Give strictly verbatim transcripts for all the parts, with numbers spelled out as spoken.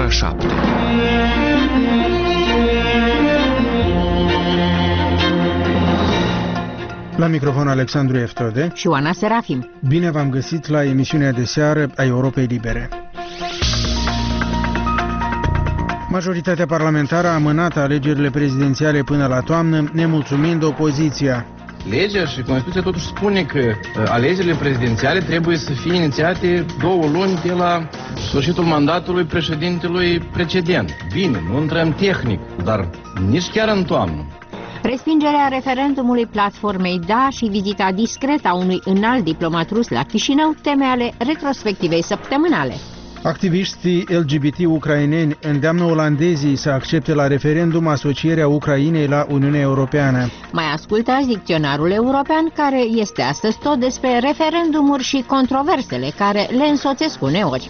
șapte. La microfon Alexandru Eftode și Oana Serafim. Bine v-am găsit la emisiunea de seară a Europei Libere. Majoritatea parlamentară a amânat alegerile prezidențiale până la toamnă, nemulțumind opoziția. Legea și Constituția totuși spune că alegerile prezidențiale trebuie să fie inițiate două luni de la sfârșitul mandatului președintelui precedent. Bine, nu intrăm tehnic, dar nici chiar în toamnă. Respingerea referendumului platformei Da și vizita discretă a unui înalt diplomat rus la Chișinău, teme ale retrospectivei săptămânale. Activiștii L G B T ucraineni îndeamnă olandezii să accepte la referendum asocierea Ucrainei la Uniunea Europeană. Mai ascultați dicționarul european, care este astăzi tot despre referendumuri și controversele care le însoțesc uneori.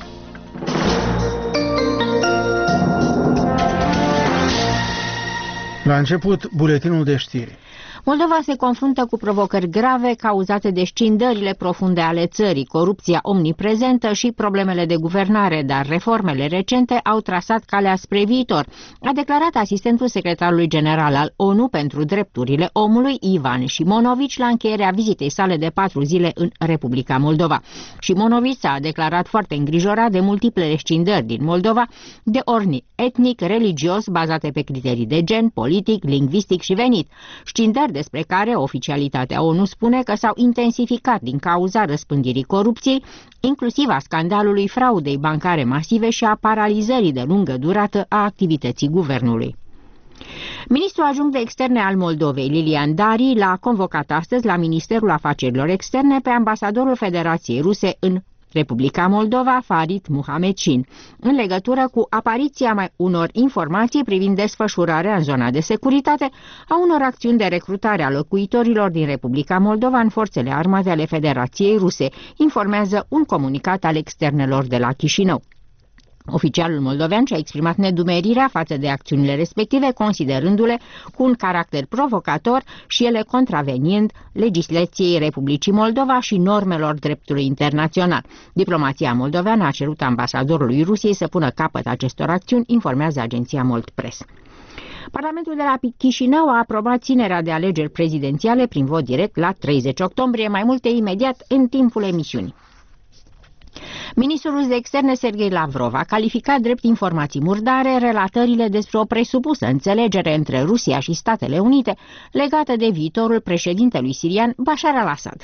La început, buletinul de știri. Moldova se confruntă cu provocări grave cauzate de scindările profunde ale țării, corupția omniprezentă și problemele de guvernare, dar reformele recente au trasat calea spre viitor, a declarat asistentul secretarului general al ONU pentru drepturile omului, Ivan Șimonovici, la încheierea vizitei sale de patru zile în Republica Moldova. Șimonovici a declarat foarte îngrijorat de multiplele scindări din Moldova, de ordin etnic, religios, bazate pe criterii de gen, politic, lingvistic și venit, scindări despre care oficialitatea ONU spune că s-au intensificat din cauza răspândirii corupției, inclusiv a scandalului fraudei bancare masive și a paralizării de lungă durată a activității guvernului. Ministrul adjunct de externe al Moldovei, Lilian Dari, l-a convocat astăzi la Ministerul Afacerilor Externe pe ambasadorul Federației Ruse în Republica Moldova, Farid Muhamedcin, în legătură cu apariția mai unor informații privind desfășurarea în zona de securitate a unor acțiuni de recrutare a locuitorilor din Republica Moldova în forțele armate ale Federației Ruse, informează un comunicat al externelor de la Chișinău. Oficialul moldovean și-a exprimat nedumerirea față de acțiunile respective, considerându-le cu un caracter provocator și ele contraveniind legislației Republicii Moldova și normelor dreptului internațional. Diplomația moldoveană a cerut ambasadorului Rusiei să pună capăt acestor acțiuni, informează agenția Moldpress. Parlamentul de la Chișinău a aprobat ținerea de alegeri prezidențiale prin vot direct la treizeci octombrie, mai multe imediat în timpul emisiunii. Ministrul de externe Serghei Lavrov a calificat drept informații murdare relatările despre o presupusă înțelegere între Rusia și Statele Unite legată de viitorul președintelui sirian Bashar al-Assad.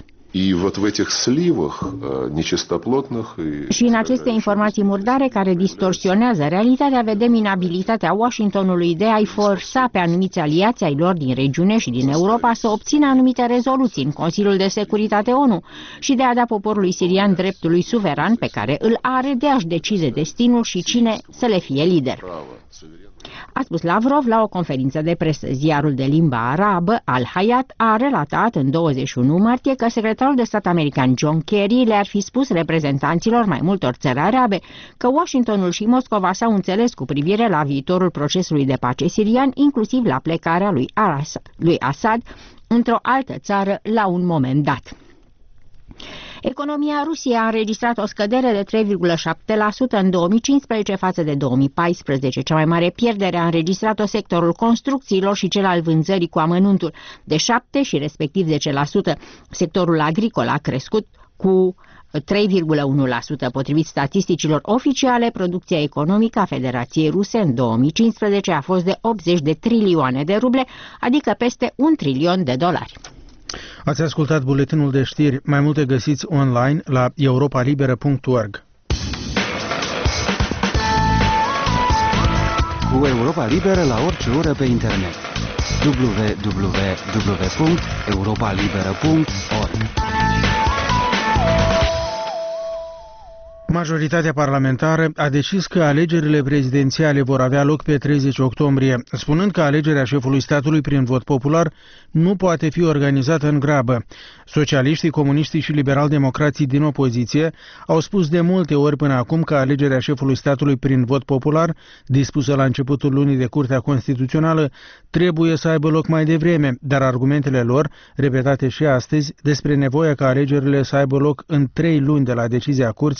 Și în aceste informații murdare care distorsionează realitatea vedem inabilitatea Washingtonului de a-i forța pe anumiți aliați ai lor din regiune și din Europa să obțină anumite rezoluții în Consiliul de Securitate ONU și de a da poporului sirian dreptului suveran pe care îl are de a-și decide destinul și cine să le fie lider. A spus Lavrov la o conferință de presă. Ziarul de limba arabă, Al-Hayat, a relatat în douăzeci și unu martie că secretarul de stat american John Kerry le-ar fi spus reprezentanților mai multor țări arabe că Washingtonul și Moscova s-au înțeles cu privire la viitorul procesului de pace sirian, inclusiv la plecarea lui, Aras, lui Assad într-o altă țară la un moment dat. Economia Rusiei a înregistrat o scădere de trei virgulă șapte la sută în două mii cincisprezece față de două mii paisprezece. Cea mai mare pierdere a înregistrat-o sectorul construcțiilor și cel al vânzării cu amănuntul de șapte și respectiv zece la sută. Sectorul agricol a crescut cu trei virgulă unu la sută. Potrivit statisticilor oficiale, producția economică a Federației Ruse în două mii cincisprezece a fost de optzeci de trilioane de ruble, adică peste un trilion de dolari. Ați ascultat buletinul de știri. Mai multe găsiți online la europa liberă punct org. Cu Europa Liberă la orice oră pe internet. w w w punct europa liberă punct org. Majoritatea parlamentară a decis că alegerile prezidențiale vor avea loc pe treizeci octombrie, spunând că alegerea șefului statului prin vot popular nu poate fi organizată în grabă. Socialiștii, comuniștii și liberal-democrații din opoziție au spus de multe ori până acum că alegerea șefului statului prin vot popular, dispusă la începutul lunii de Curtea Constituțională, trebuie să aibă loc mai devreme, dar argumentele lor, repetate și astăzi, despre nevoia ca alegerile să aibă loc în trei luni de la decizia Curții,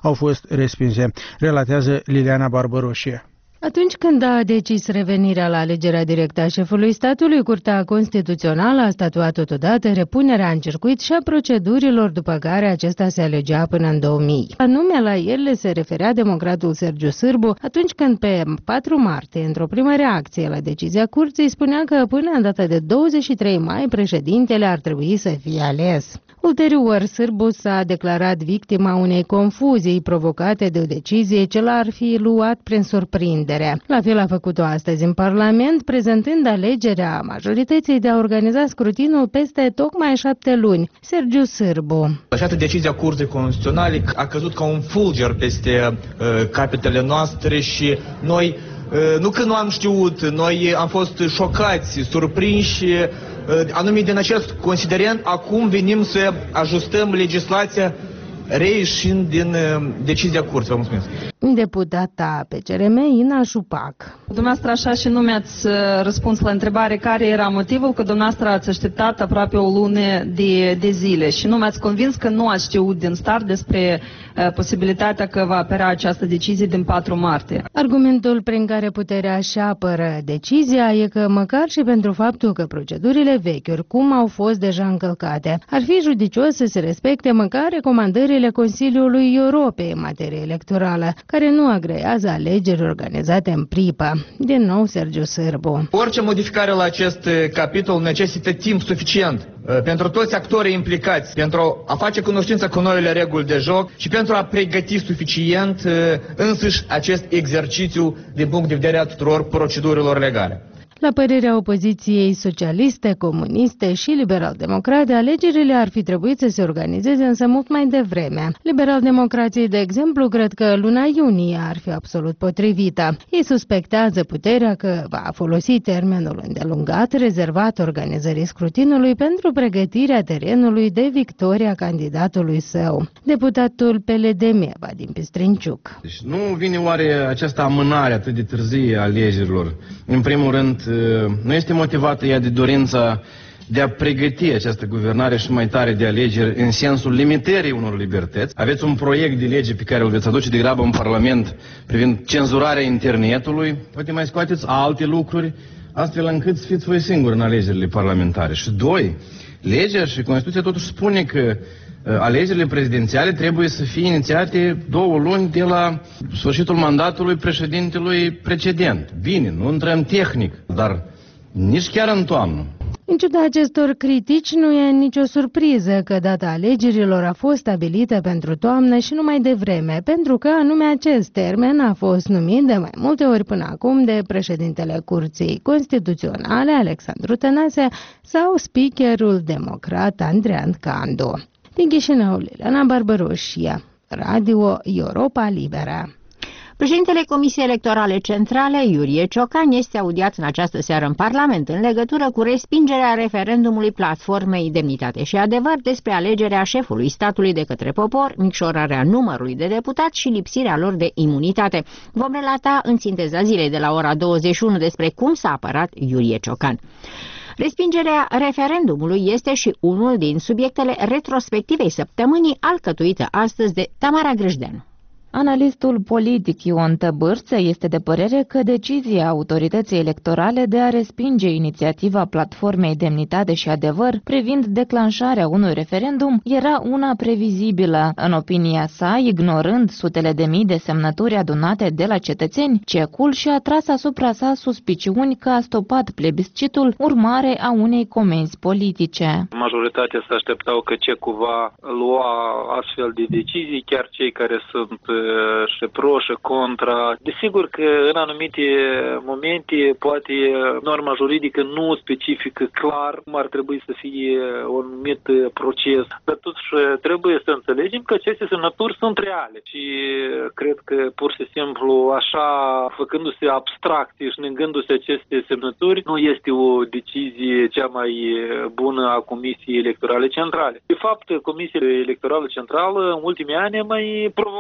au fost respinse, relatează Liliana Barbaroșie. Atunci când a decis revenirea la alegerea directă a șefului statului, Curtea Constituțională a statuat totodată repunerea în circuit și a procedurilor după care acesta se alegea până în două mii. Anume, la ele se referea democratul Sergiu Sârbu atunci când pe patru martie, într-o primă reacție la decizia Curții, spunea că până în data de douăzeci și trei mai președintele ar trebui să fie ales. Ulterior, Sârbu s-a declarat victima unei confuzii provocate de o decizie ce l-ar fi luat prin surprindere. La fel a făcut-o astăzi în Parlament, prezentând alegerea majorității de a organiza scrutinul peste tocmai șapte luni. Sergiu Sârbu. Această decizie a Curții Constituționale a căzut ca un fulger peste uh, capetele noastre și noi, uh, nu că nu am știut, noi am fost șocați, surprinși. Anume din acest considerent, acum venim să ajustăm legislația reieșind din decizia Curții. Vă mulțumesc. Deputata P C R M, Ina Șupac. Dumneavoastră așa și nu mi-ați răspuns la întrebare care era motivul că dumneavoastră ați așteptat aproape o lună de, de zile și nu mi-ați convins că nu ați știut din start despre uh, posibilitatea că va apărea această decizie din patru martie. Argumentul prin care puterea își apără decizia e că măcar și pentru faptul că procedurile vechi oricum au fost deja încălcate, ar fi judicios să se respecte măcar recomandările Consiliului Europei în materie electorală, care nu agrează alegeri organizate în pripă. Din nou, Sergiu Sârbu. Orice modificare la acest capitol necesită timp suficient pentru toți actorii implicați, pentru a face cunoștință cu noile reguli de joc și pentru a pregăti suficient însuși acest exercițiu din punct de vedere a tuturor procedurilor legale. La părerea opoziției socialiste, comuniste și liberal-democrate, alegerile ar fi trebuit să se organizeze însă mult mai devreme. Liberal-democrații, de exemplu, cred că luna iunie ar fi absolut potrivită. Ei suspectează puterea că va folosi termenul îndelungat rezervat organizării scrutinului pentru pregătirea terenului de victoria candidatului său. Deputatul P L D M, Vadim Pistrinciuc. Deci nu vine oare această amânare atât de târzie a alegerilor? În primul rând, nu este motivată ea de dorința de a pregăti această guvernare și mai tare de alegeri în sensul limitării unor libertăți. Aveți un proiect de lege pe care îl veți aduce degrabă în Parlament privind cenzurarea internetului. Poate mai scoateți alte lucruri astfel încât să fiți voi singuri în alegerile parlamentare. Și doi, legea și Constituția totuși spune că alegerile prezidențiale trebuie să fie inițiate două luni de la sfârșitul mandatului președintelui precedent. Bine, nu intrăm tehnic, dar nici chiar în toamnă. În ciuda acestor critici, nu e nicio surpriză că data alegerilor a fost stabilită pentru toamnă și nu mai devreme, pentru că anume acest termen a fost numit de mai multe ori până acum de președintele Curții Constituționale, Alexandru Tănase, sau speakerul democrat Andrean Candu. Din Chișinău, Liliana Barbaroșie, Radio Europa Liberă. Președintele Comisiei Electorale Centrale, Iurie Ciocan, este audiat în această seară în Parlament în legătură cu respingerea referendumului platformei Demnitate și Adevăr despre alegerea șefului statului de către popor, micșorarea numărului de deputați și lipsirea lor de imunitate. Vom relata în sinteza zilei de la ora douăzeci și unu despre cum s-a apărat Iurie Ciocan. Respingerea referendumului este și unul din subiectele retrospectivei săptămânii, alcătuită astăzi de Tamara Grâșdeanu. Analistul politic Ion Tăbârță este de părere că decizia autorității electorale de a respinge inițiativa platformei Demnitate și Adevăr privind declanșarea unui referendum era una previzibilă. În opinia sa, ignorând sutele de mii de semnături adunate de la cetățeni, C E C-ul și-a tras asupra sa suspiciuni că a stopat plebiscitul urmare a unei comenzi politice. Majoritatea se așteptau că C E C-ul va lua astfel de decizii, chiar cei care sunt și pro și contra. Desigur că în anumite momente poate norma juridică nu specifică clar cum ar trebui să fie un anumit proces, dar totuși trebuie să înțelegem că aceste semnături sunt reale și cred că pur și simplu așa, făcându-se abstracție și negându-se aceste semnături, nu este o decizie cea mai bună a Comisiei Electorale Centrale. De fapt, Comisia Electorală Centrală în ultimii ani a mai provocat anumite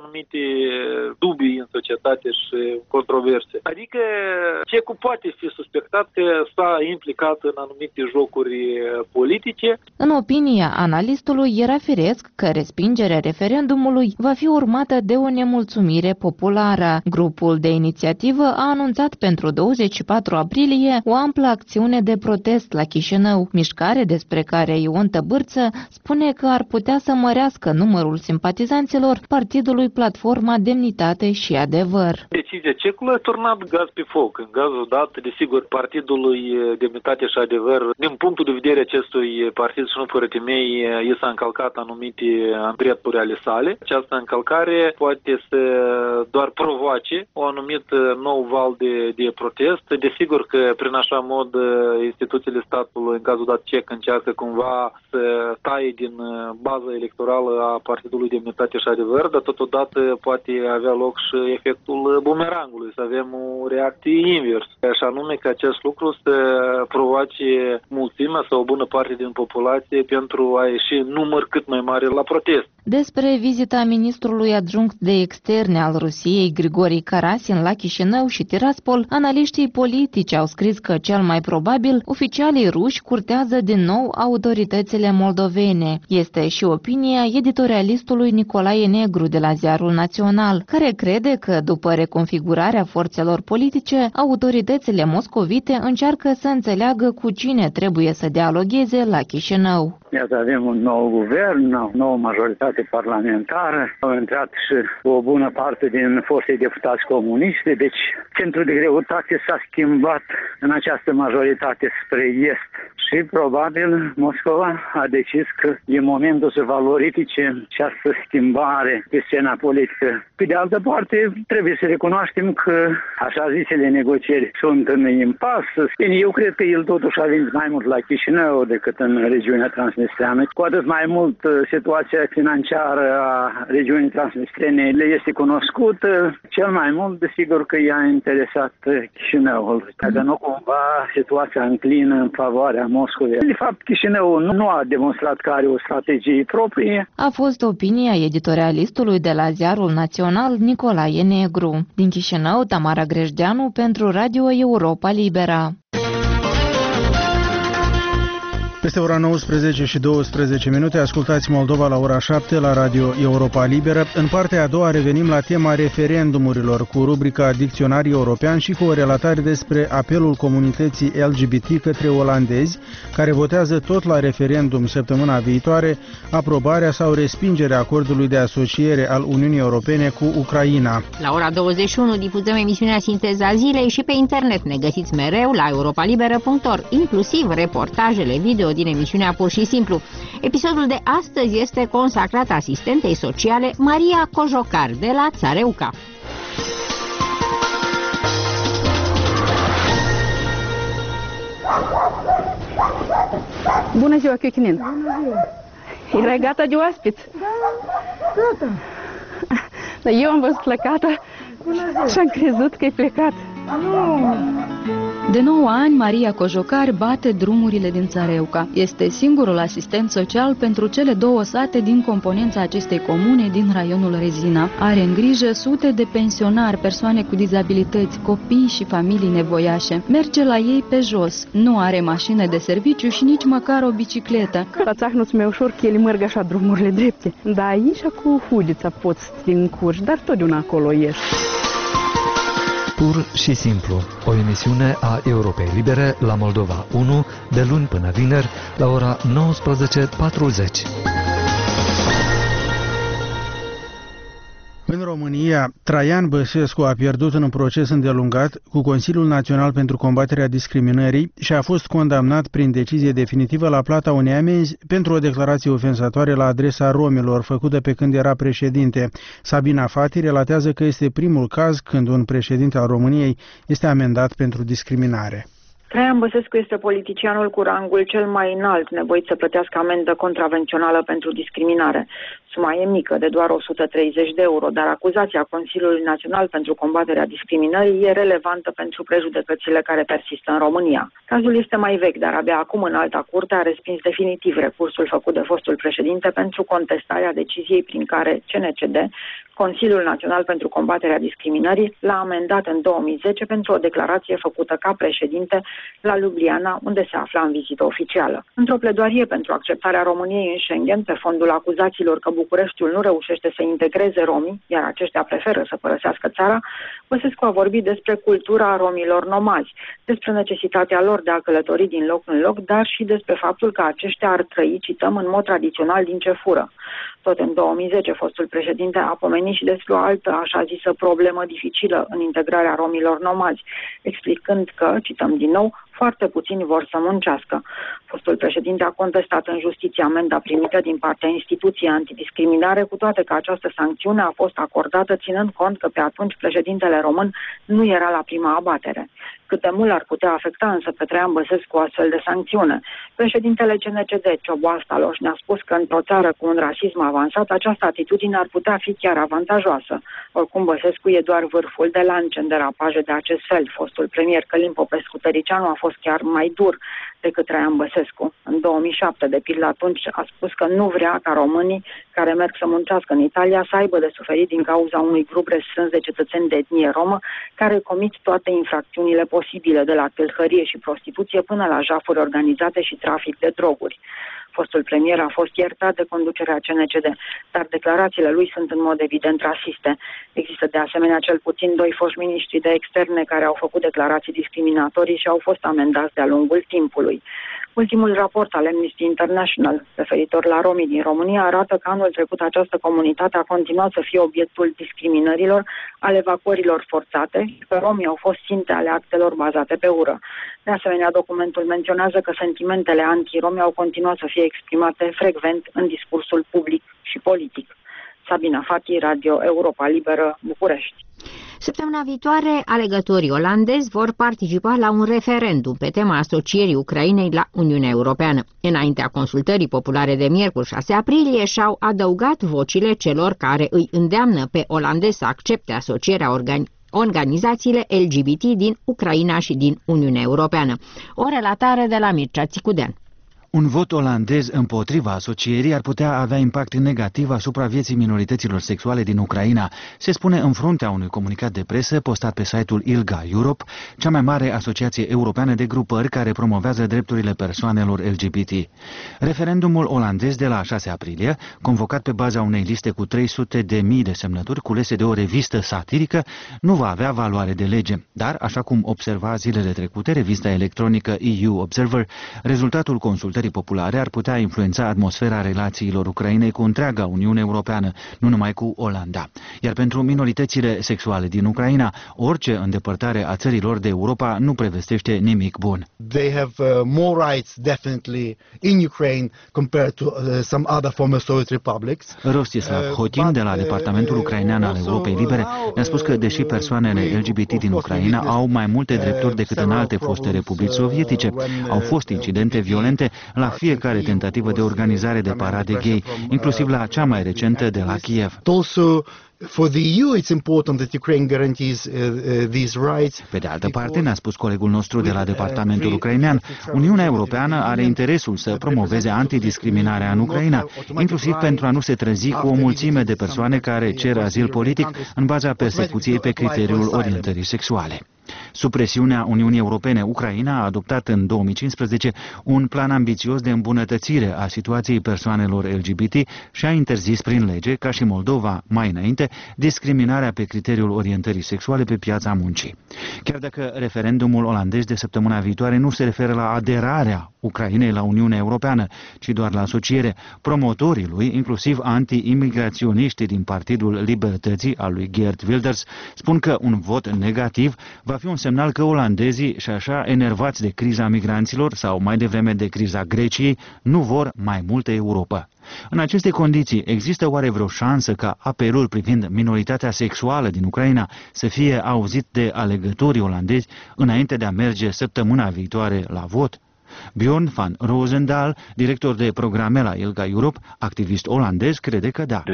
anumite dubii în societate și controverse. Adică Cecu poate fi suspectat că s-a implicat în anumite jocuri politice. În opinia analistului, era firesc că respingerea referendumului va fi urmată de o nemulțumire populară. Grupul de inițiativă a anunțat pentru douăzeci și patru aprilie o amplă acțiune de protest la Chișinău, mișcare despre care Ion Tăbârță spune că ar putea să mărească numărul simpatizanților partidului Platforma Demnitate și Adevăr. Decizia Cecului a turnat gaz pe foc. În gazul dat, desigur, partidului Demnitate și Adevăr, din punctul de vedere acestui partid și nu fără temei, i s-a încălcat anumite drepturi ale sale. Această încălcare poate să doar provoace o anumit nou val de, de protest. Desigur că prin așa mod instituțiile statului, în cazul dat cec, încearcă cumva să taie din baza electorală a partidului Demnitate și Adevăr, dar totodată poate avea loc și efectul bumerangului, să avem o reacție invers. Și anume că acest lucru să provoace mulțimea sau o bună parte din populație pentru a ieși în număr cât mai mare la protest. Despre vizita ministrului adjunct de externe al Rusiei, Grigori Karasin, la Chișinău și Tiraspol, analiștii politici au scris că cel mai probabil oficialii ruși curtează din nou autoritățile moldovene. Este și opinia editorialistului Nicolae Negru de la Ziarul Național, care crede că după reconfigurarea forțelor politice, autoritățile moscovite încearcă să înțeleagă cu cine trebuie să dialogheze la Chișinău. Iată, avem un nou guvern, o nouă majoritate parlamentară, au intrat și o bună parte din foștii deputați comuniști, deci centrul de greutate s-a schimbat în această majoritate spre est și probabil Moscova a decis că e momentul să valorifice această schimbare pe scena politică. Pe de altă parte, trebuie să recunoaștem că așa zisele negocieri sunt în impas. Bine, eu cred că el totuși a venit mai mult la Chișinău decât în regiunea transnistreană. Cu atât mai mult situația financiară a regiunii transnistrene le este cunoscută. Cel mai mult, desigur că i-a interesat Chișinăul. Dacă nu cumva situația înclină în favoarea Moscovei. De fapt, Chișinău nu a demonstrat că are o strategie proprie. A fost opinia editorialistului de la Ziarul Național Nicolae Negru. Din Chișinău, Tamara Grejdeanu pentru Radio Europa Libera. Peste ora nouăsprezece și douăsprezece minute, ascultați Moldova la ora șapte la Radio Europa Liberă. În partea a doua revenim la tema referendumurilor cu rubrica Dicționarii European și cu o relatare despre apelul comunității L G B T către olandezi, care votează tot la referendum săptămâna viitoare aprobarea sau respingerea acordului de asociere al Uniunii Europene cu Ucraina. La ora douăzeci și unu difuzăm emisiunea Sinteza Zilei și pe internet ne găsiți mereu la europalibera punct org, inclusiv reportajele video din emisiunea Pur și Simplu. Episodul de astăzi este consacrat asistentei sociale Maria Cojocar de la Țareuca. Bună ziua, Chiuchinin! Bună ziua! Erai gata de oaspeți? Da, gata. Dar eu am văzut plecată și am crezut că ai plecat. Nu! De nouă ani, Maria Cojocar bate drumurile din Țareuca. Este singurul asistent social pentru cele două sate din componența acestei comune din raionul Rezina. Are în grijă sute de pensionari, persoane cu dizabilități, copii și familii nevoiașe. Merge la ei pe jos. Nu are mașină de serviciu și nici măcar o bicicletă. La țah nu-ți mai ușor că ele merg așa drumurile drepte. Da, aici cu hudița poți să te încurci, dar totdeauna acolo ești. Pur și simplu, o emisiune a Europei Libere la Moldova unu, de luni până vineri, la ora nouăsprezece patruzeci. În România, Traian Băsescu a pierdut în un proces îndelungat cu Consiliul Național pentru Combaterea Discriminării și a fost condamnat prin decizie definitivă la plata unei amenzi pentru o declarație ofensatoare la adresa romilor făcută pe când era președinte. Sabina Fati relatează că este primul caz când un președinte al României este amendat pentru discriminare. Traian Băsescu este politicianul cu rangul cel mai înalt nevoit să plătească amendă contravențională pentru discriminare. Suma e mică, de doar o sută treizeci de euro, dar acuzația Consiliului Național pentru combaterea discriminării e relevantă pentru prejudecățile care persistă în România. Cazul este mai vechi, dar abia acum în alta curte a respins definitiv recursul făcut de fostul președinte pentru contestarea deciziei prin care C N C D, Consiliul Național pentru combaterea discriminării, l-a amendat în două mii zece pentru o declarație făcută ca președinte la Ljubljana, unde se afla în vizită oficială. Într-o pledoarie pentru acceptarea României în Schengen, pe fondul acuzațiilor că Bucureștiul nu reușește să integreze romii, iar aceștia preferă să părăsească țara, Băsescu a vorbit despre cultura romilor nomazi, despre necesitatea lor de a călători din loc în loc, dar și despre faptul că aceștia ar trăi, cităm, în mod tradițional din ce fură. Tot în două mii zece, fostul președinte a pomenit și despre o altă, așa zisă, problemă dificilă în integrarea romilor nomazi, explicând că, cităm din nou, foarte puțini vor să muncească. Fostul președinte a contestat în justiție amenda primită din partea instituției antidiscriminare, cu toate că această sancțiune a fost acordată ținând cont că pe atunci președintele român nu era la prima abatere. Cât de mult ar putea afecta însă pe Traian Băsescu o astfel de sancțiune? Președintele C N C D, Ciobo Staloș, ne-a spus că într-o țară cu un rasism avansat, această atitudine ar putea fi chiar avantajoasă. Oricum, Băsescu e doar vârful de lance în derapaje de acest fel. Fostul premier Călin Popescu-Tăricianu a fost chiar mai dur decât Traian Băsescu. În două mii șapte, de pildă, atunci a spus că nu vrea ca românii care merg să muncească în Italia să aibă de suferit din cauza unui grup restrâns de cetățeni de etnie romă care comit toate infracțiunile posibile, de la tâlhărie și prostituție până la jafuri organizate și trafic de droguri. Fostul premier a fost iertat de conducerea C N C D, dar declarațiile lui sunt în mod evident rasiste. Există de asemenea cel puțin doi foști miniștri de externe care au făcut declarații discriminatorii și au fost amendați de-a lungul timpului. Ultimul raport al Amnesty International, referitor la romii din România, arată că anul trecut această comunitate a continuat să fie obiectul discriminărilor, al evacuărilor forțate și că romii au fost ținte ale actelor bazate pe ură. De asemenea, documentul menționează că sentimentele anti-romi au continuat să fie exprimate frecvent în discursul public și politic. Sabina Fati, Radio Europa Liberă, București. Săptămâna viitoare, alegătorii olandezi vor participa la un referendum pe tema asocierii Ucrainei la Uniunea Europeană. Înaintea consultării populare de miercuri șase aprilie și-au adăugat vocile celor care îi îndeamnă pe olandezi să accepte asocierea organi- organizațiile L G B T din Ucraina și din Uniunea Europeană. O relatare de la Mircea Țicudean. Un vot olandez împotriva asocierii ar putea avea impact negativ asupra vieții minorităților sexuale din Ucraina, se spune în fruntea unui comunicat de presă postat pe site-ul ILGA Europe, cea mai mare asociație europeană de grupări care promovează drepturile persoanelor L G B T. Referendumul olandez de la șase aprilie, convocat pe baza unei liste cu trei sute de mii de semnături culese de o revistă satirică, nu va avea valoare de lege, dar, așa cum observa zilele trecute revista electronică E U Observer, rezultatul consultării populare ar putea influența atmosfera relațiilor Ucrainei cu întreaga Uniune Europeană, nu numai cu Olanda. Iar pentru minoritățile sexuale din Ucraina, orice îndepărtare a țărilor de Europa nu prevestește nimic bun. They have uh, more rights definitely in Ukraine compared to uh, some other former Soviet republics. Rostislav Hotin de la Departamentul Ucrainean al Europei Libere ne-a spus că deși persoanele L G B T din Ucraina au mai multe drepturi decât în alte foste republici sovietice, au fost incidente violente la fiecare tentativă de organizare de parade gay, inclusiv la cea mai recentă de la Kiev. Also, for the E U, it's important that Ukraine guarantees uh, uh, these rights. Pe de altă parte, ne-a spus colegul nostru de la Departamentul Ucrainean, Uniunea Europeană are interesul să promoveze antidiscriminarea în Ucraina, inclusiv pentru a nu se trezi cu o mulțime de persoane care cer azil politic în baza persecuției pe criteriul orientării sexuale. Sub presiunea Uniunii Europene, Ucraina a adoptat în două mii cincisprezece un plan ambițios de îmbunătățire a situației persoanelor L G B T și a interzis prin lege, ca și Moldova mai înainte, discriminarea pe criteriul orientării sexuale pe piața muncii. Chiar dacă referendumul olandez de săptămâna viitoare nu se referă la aderarea Ucrainei la Uniunea Europeană, ci doar la asociere, promotorii lui, inclusiv anti-imigraționiștii din Partidul Libertății al lui Geert Wilders, spun că un vot negativ va fi un semnal semnal că olandezii, și așa enervați de criza migranților sau mai devreme de criza Greciei, nu vor mai multă Europa. În aceste condiții, există oare vreo șansă ca apelul privind minoritatea sexuală din Ucraina să fie auzit de alegătorii olandezi înainte de a merge săptămâna viitoare la vot? Bjorn van Roosendaal, director de programe la ILGA Europe, activist olandez, crede că da.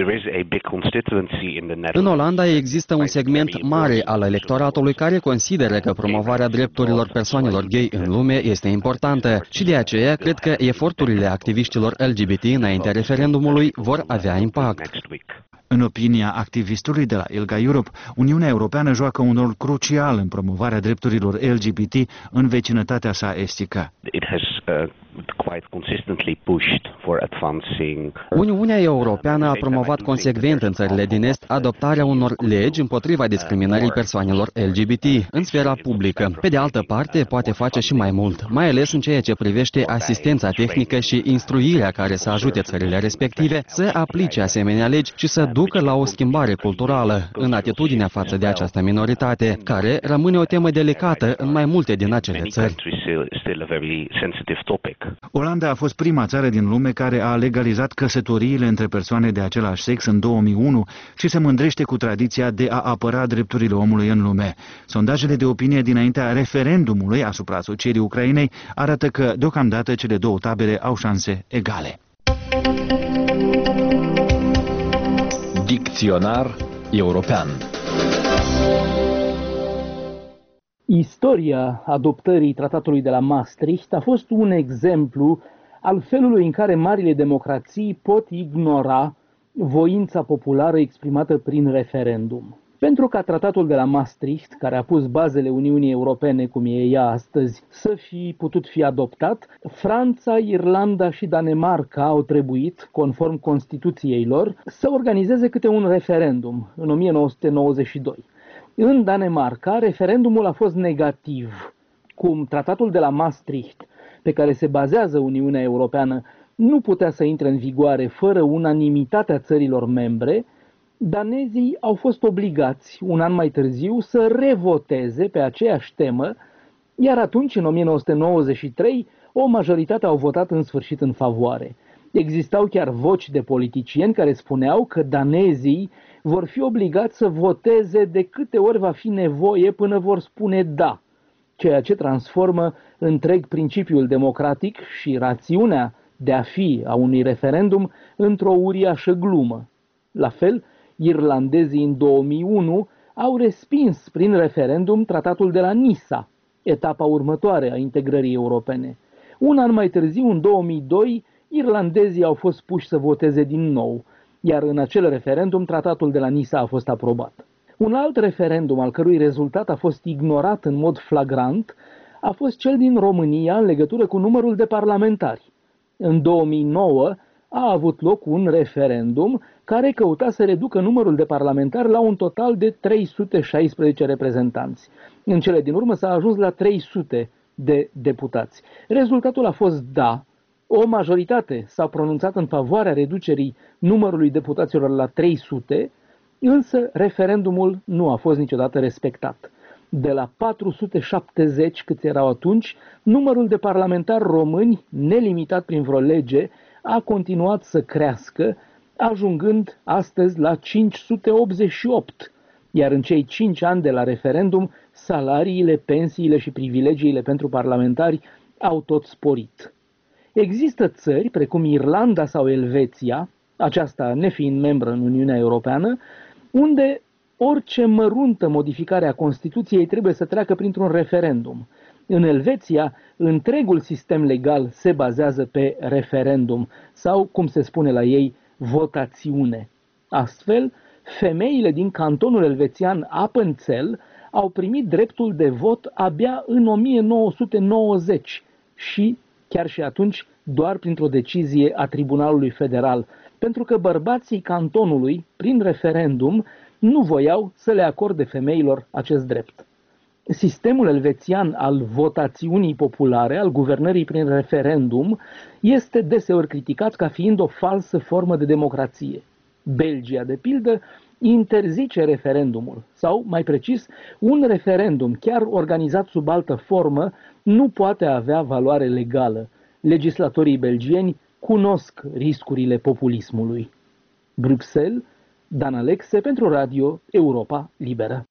În Olanda există un segment mare al electoratului care consideră că promovarea drepturilor persoanelor gay în lume este importantă și de aceea cred că eforturile activiștilor L G B T înaintea referendumului vor avea impact. În opinia activistului de la ILGA Europe, Uniunea Europeană joacă un rol crucial în promovarea drepturilor L G B T în vecinătatea sa estică. Uniunea Europeană a promovat consecvent în țările din Est adoptarea unor legi împotriva discriminării persoanelor L G B T în sfera publică. Pe de altă parte, poate face și mai mult, mai ales în ceea ce privește asistența tehnică și instruirea care să ajute țările respective să aplice asemenea legi și să ducă la o schimbare culturală în atitudinea față de această minoritate, care rămâne o temă delicată în mai multe din acele țări. Olanda a fost prima țară din lume care a legalizat căsătoriile între persoane de același sex în două mii unu și se mândrește cu tradiția de a apăra drepturile omului în lume. Sondajele de opinie dinaintea referendumului asupra asocierii Ucrainei arată că deocamdată cele două tabere au șanse egale. Dicționar european. Istoria adoptării tratatului de la Maastricht a fost un exemplu al felului în care marile democrații pot ignora voința populară exprimată prin referendum. Pentru ca tratatul de la Maastricht, care a pus bazele Uniunii Europene cum e ea astăzi, să fi putut fi adoptat, Franța, Irlanda și Danemarca au trebuit, conform Constituției lor, să organizeze câte un referendum în o mie nouă sute nouăzeci și doi. În Danemarca, referendumul a fost negativ, cum tratatul de la Maastricht, pe care se bazează Uniunea Europeană, nu putea să intre în vigoare fără unanimitatea țărilor membre. Danezii au fost obligați, un an mai târziu, să revoteze pe aceeași temă, iar atunci, în o mie nouă sute nouăzeci și trei, o majoritate au votat în sfârșit în favoare. Existau chiar voci de politicieni care spuneau că danezii vor fi obligați să voteze de câte ori va fi nevoie până vor spune da, ceea ce transformă întreg principiul democratic și rațiunea de a fi a unui referendum într-o uriașă glumă. La fel, irlandezii în două mii unu au respins prin referendum tratatul de la Nisa, etapa următoare a integrării europene. Un an mai târziu, în două mii doi, irlandezii au fost puși să voteze din nou, iar în acel referendum tratatul de la Nisa a fost aprobat. Un alt referendum al cărui rezultat a fost ignorat în mod flagrant a fost cel din România în legătură cu numărul de parlamentari. În două mii nouă a avut loc un referendum care căuta să reducă numărul de parlamentari la un total de trei sute șaisprezece reprezentanți. În cele din urmă s-a ajuns la trei sute de deputați. Rezultatul a fost da. O majoritate s-a pronunțat în favoarea reducerii numărului deputaților la trei sute, însă referendumul nu a fost niciodată respectat. De la patru sute șaptezeci, câți erau atunci, numărul de parlamentari români, nelimitat prin vreo lege, a continuat să crească, ajungând astăzi la cinci sute optzeci și opt, iar în cei cinci ani de la referendum, salariile, pensiile și privilegiile pentru parlamentari au tot sporit. Există țări, precum Irlanda sau Elveția, aceasta nefiind membră în Uniunea Europeană, unde orice măruntă modificare a Constituției trebuie să treacă printr-un referendum. În Elveția, întregul sistem legal se bazează pe referendum sau, cum se spune la ei, votațiune. Astfel, femeile din cantonul elvețian Appenzell au primit dreptul de vot abia în o mie nouă sute nouăzeci și, chiar și atunci, doar printr-o decizie a Tribunalului Federal, pentru că bărbații cantonului, prin referendum, nu voiau să le acorde femeilor acest drept. Sistemul elvețian al votațiunii populare, al guvernării prin referendum, este deseori criticat ca fiind o falsă formă de democrație. Belgia, de pildă, interzice referendumul sau, mai precis, un referendum chiar organizat sub altă formă nu poate avea valoare legală. Legislatorii belgieni cunosc riscurile populismului. Bruxelles, Dan Alexe pentru Radio Europa Liberă.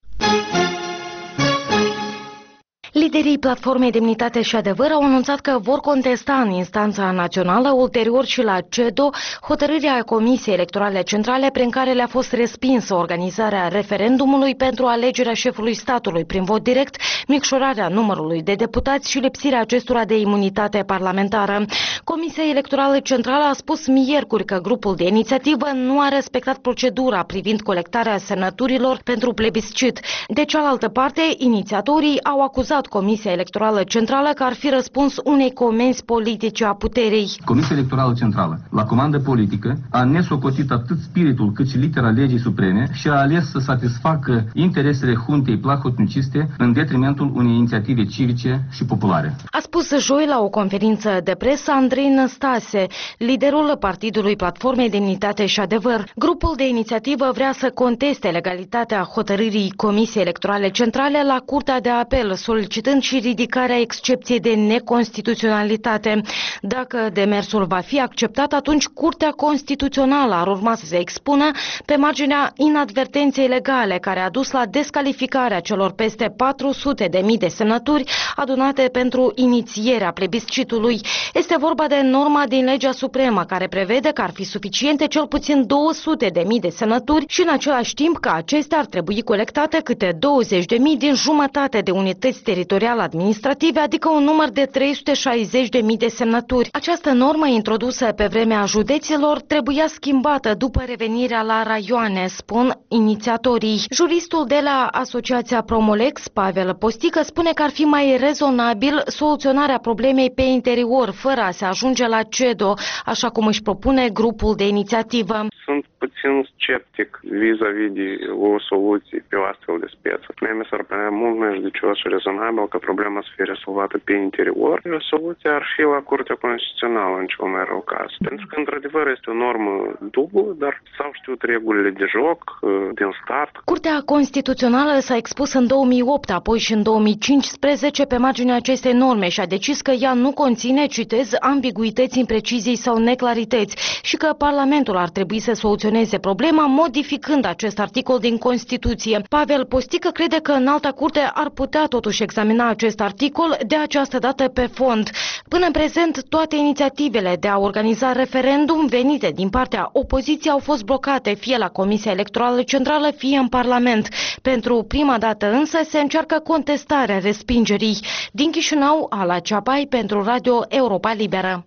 Liderii Platformei Demnitate și Adevăr au anunțat că vor contesta în instanța națională, ulterior și la C E D O, hotărârea Comisiei Electorale Centrale prin care le-a fost respinsă organizarea referendumului pentru alegerea șefului statului prin vot direct, micșorarea numărului de deputați și lipsirea acestora de imunitate parlamentară. Comisia Electorală Centrală a spus miercuri că grupul de inițiativă nu a respectat procedura privind colectarea semnăturilor pentru plebiscit. De cealaltă parte, inițiatorii au acuzat Comisia Electorală Centrală că ar fi răspuns unei comenzi politice a puterii. Comisia Electorală Centrală, la comandă politică, a nesocotit atât spiritul cât și litera legii supreme și a ales să satisfacă interesele huntei plahotniciste în detrimentul unei inițiative civice și populare. A spus joi la o conferință de presă Andrei Năstase, liderul Partidului Platformei Demnitate și Adevăr. Grupul de inițiativă vrea să conteste legalitatea hotărârii Comisiei Electorale Centrale la Curtea de Apel, solicitând și ridicarea excepției de neconstituționalitate. Dacă demersul va fi acceptat, atunci Curtea Constituțională ar urma să se expună pe marginea inadvertenței legale care a dus la descalificarea celor peste patru sute de mii de semnături adunate pentru inițierea plebiscitului. Este vorba de norma din legea supremă care prevede că ar fi suficiente cel puțin două sute de mii de semnături și în același timp că acestea ar trebui colectate câte douăzeci de mii din jumătate de unități teritorial-administrative, adică un număr de trei sute șaizeci de mii de semnături. Această normă introdusă pe vremea județelor trebuia schimbată după revenirea la raioane, spun inițiatorii. Juristul de la Asociația Promolex, Pavel Postică, spune că ar fi mai rezonabil soluționarea problemei pe interior, fără a se ajunge la C E D O, așa cum își propune grupul de inițiativă. Sunt puțin sceptic vis-a-vis de o soluție pe o astfel de speță. Mie mi s-ar părea mult mai judicios și rezonabil ca problema să fie rezolvată pe interior. O soluție ar fi la Curtea Constituțională în cel mai rău caz. Pentru că, într-adevăr, este o normă dublă, dar s-au știut regulile de joc din start. Curtea Constituțională s-a expus în două mii opt, apoi și în două mii cincisprezece pe marginea acestei norme și a decis că ea nu conține, citez, ambiguități, imprecizii sau neclarități și că Parlamentul ar trebui să soluționeze problema modificând acest articol din Constituție. Pavel Postică crede că Înalta Curte ar putea totuși examina acest articol de această dată pe fond. Până în prezent, toate inițiativele de a organiza referendum venite din partea opoziției au fost blocate fie la Comisia Electorală Centrală, fie în Parlament. Pentru prima dată însă se încearcă contestarea respingerii. Din Chișinău, Ala Ceapai pentru Radio Europa Liberă.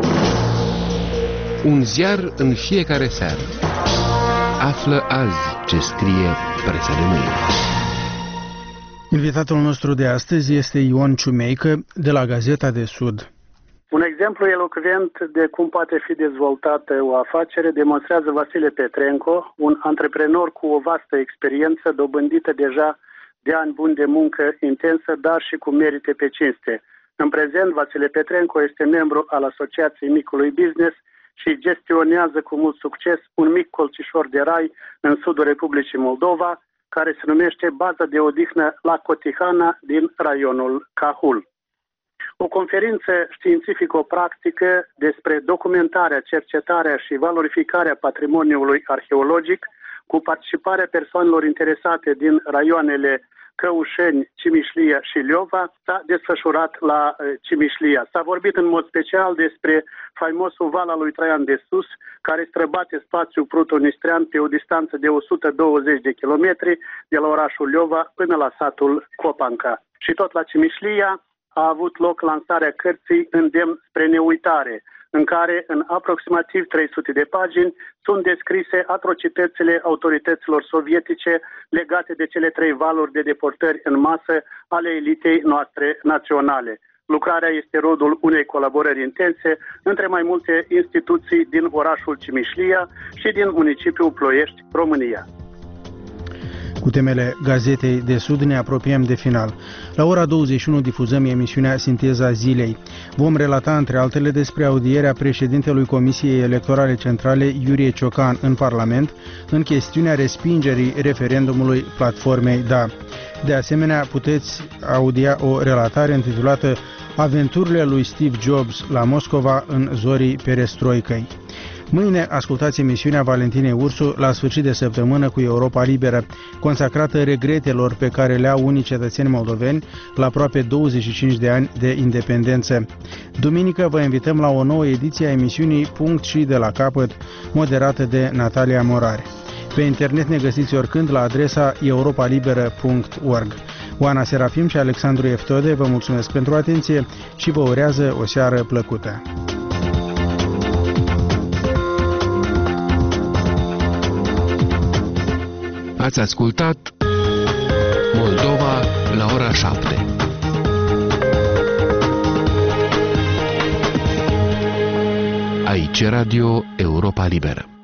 Un ziar în fiecare seară. Află azi ce scrie presa de mâine. Invitatul nostru de astăzi este Ion Ciumeică de la Gazeta de Sud. Un exemplu elocvent de cum poate fi dezvoltată o afacere demonstrează Vasile Petrenco, un antreprenor cu o vastă experiență dobândită deja de ani buni de muncă intensă, dar și cu merite pe cinste. În prezent, Vasile Petrenco este membru al Asociației Micului Business și gestionează cu mult succes un mic colțișor de rai în sudul Republicii Moldova, care se numește Baza de Odihnă la Cotihana din raionul Cahul. O conferință științifico-practică despre documentarea, cercetarea și valorificarea patrimoniului arheologic cu participarea persoanelor interesate din raioanele Căușeni, Cimișlia și Liova s-a desfășurat la Cimișlia. S-a vorbit în mod special despre faimosul val al lui Traian de Sus, care străbate spațiul pruto-nistrean pe o distanță de o sută douăzeci de kilometri de la orașul Liova până la satul Copanca. Și tot la Cimișlia a avut loc lansarea cărții Îndemn spre neuitare, în care în aproximativ trei sute de pagini sunt descrise atrocitățile autorităților sovietice legate de cele trei valuri de deportări în masă ale elitei noastre naționale. Lucrarea este rodul unei colaborări intense între mai multe instituții din orașul Cimișlia și din municipiul Ploiești, România. Cu temele Gazetei de Sud ne apropiem de final. La ora douăzeci și unu difuzăm emisiunea Sinteza Zilei. Vom relata, între altele, despre audierea președintelui Comisiei Electorale Centrale, Iurie Ciocan, în Parlament, în chestiunea respingerii referendumului platformei Da. De asemenea, puteți audia o relatare intitulată Aventurile lui Steve Jobs la Moscova în zorii perestroicăi. Mâine ascultați emisiunea Valentinei Ursu la sfârșit de săptămână cu Europa Liberă, consacrată regretelor pe care le au unii cetățeni moldoveni la aproape douăzeci și cinci de ani de independență. Duminică vă invităm la o nouă ediție a emisiunii Punct și de la capăt, moderată de Natalia Morare. Pe internet ne găsiți oricând la adresa europa liberă punct org. Oana Serafim și Alexandru Eftode vă mulțumesc pentru atenție și vă urează o seară plăcută. Ați ascultat Moldova la ora șapte. Aici Radio Europa Liberă.